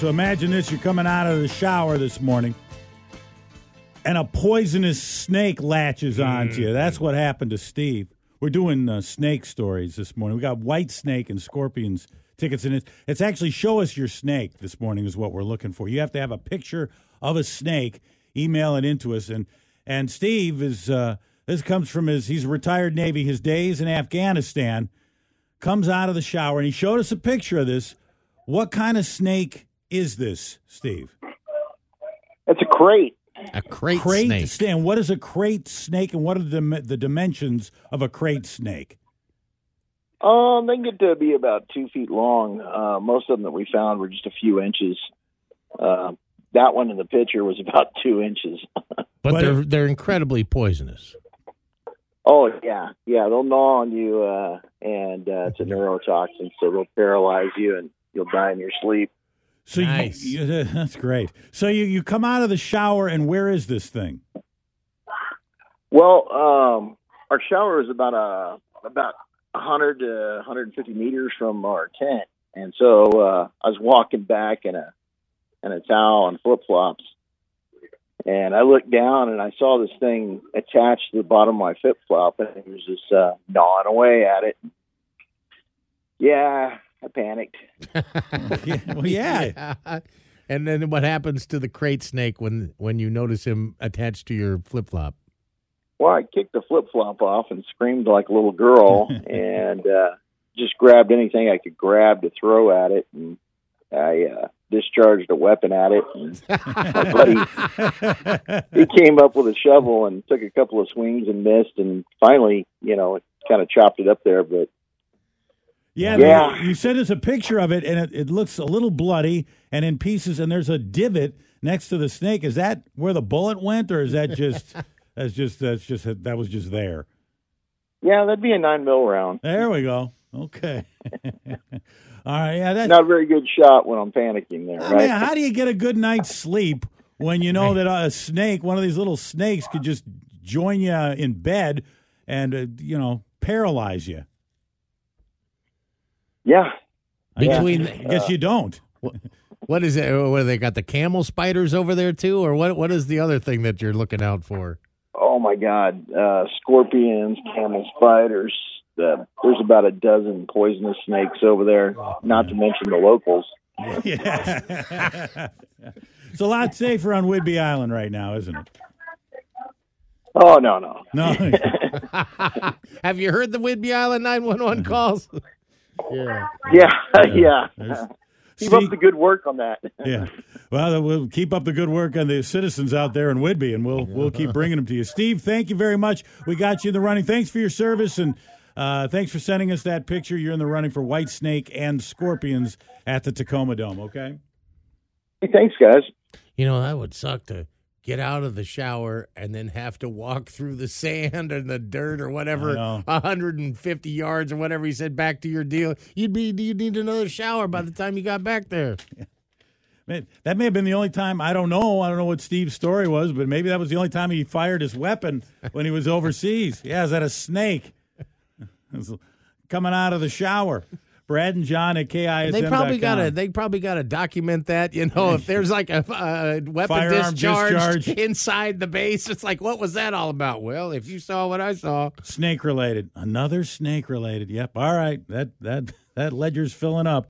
So imagine this. You're coming out of the shower this morning, and a poisonous snake latches onto you. That's what happened to Steve. We're doing snake stories this morning. We got white snake and scorpions tickets in it. It's actually Show Us Your Snake this morning is what we're looking for. You have to have a picture of a snake. Email it into us. And Steve is this comes from he's a retired Navy. His days in Afghanistan, comes out of the shower, and he showed us a picture of this. What kind of snake is this, Steve? It's a crate. A crate snake. Stan, what is a crate snake, and what are the dimensions of a crate snake? They get to be about 2 feet long. Most of them that we found were just a few inches. That one in the picture was about 2 inches. But they're incredibly poisonous. Oh, yeah. Yeah, they'll gnaw on you, and it's a neurotoxin, so they'll paralyze you, and you'll die in your sleep. So nice. That's great. So you come out of the shower, and where is this thing? Well, our shower is about 100 to 150 meters from our tent, and so I was walking back in a towel and flip-flops, and I looked down and I saw this thing attached to the bottom of my flip-flop, and it was just gnawing away at it. Yeah, I panicked. Yeah. And then what happens to the crate snake when you notice him attached to your flip-flop? Well, I kicked the flip-flop off and screamed like a little girl and just grabbed anything I could grab to throw at it, and I discharged a weapon at it. And my buddy, he came up with a shovel and took a couple of swings and missed, and finally, it kind of chopped it up there. But yeah. You sent us a picture of it, and it looks a little bloody and in pieces, and there's a divot next to the snake. Is that where the bullet went, or is that just that was just there? Yeah, that'd be a 9mm round. There we go. Okay. All right, yeah, that's not a very good shot when I'm panicking there, right? Man, how do you get a good night's sleep when you know that a snake, one of these little snakes, could just join you in bed and, paralyze you? Yeah. I guess you don't. What is it? What, they got the camel spiders over there, too? Or what is the other thing that you're looking out for? Oh, my God. Scorpions, camel spiders. There's about a dozen poisonous snakes over there, not to mention the locals. Yeah. It's a lot safer on Whidbey Island right now, isn't it? Oh, no. Have you heard the Whidbey Island 911 calls? Yeah. Keep up the good work on that. Yeah. Well, we'll keep up the good work on the citizens out there in Whidbey, and we'll keep bringing them to you. Steve, thank you very much. We got you in the running. Thanks for your service, and thanks for sending us that picture. You're in the running for white snake and scorpions at the Tacoma Dome, okay? Hey, thanks, guys. That would suck to get out of the shower and then have to walk through the sand and the dirt or whatever, 150 yards or whatever he said back to your deal. You'd need another shower by the time you got back there. Man, that may have been the only time. I don't know what Steve's story was, but maybe that was the only time he fired his weapon when he was overseas. Yeah, is that a snake? Coming out of the shower. Brad and John at KISM.com. They probably got to document that. If there's like a weapon Firearm discharge inside the base, it's like, what was that all about? Well, if you saw what I saw, snake related, another snake related. Yep. All right, that ledger's filling up.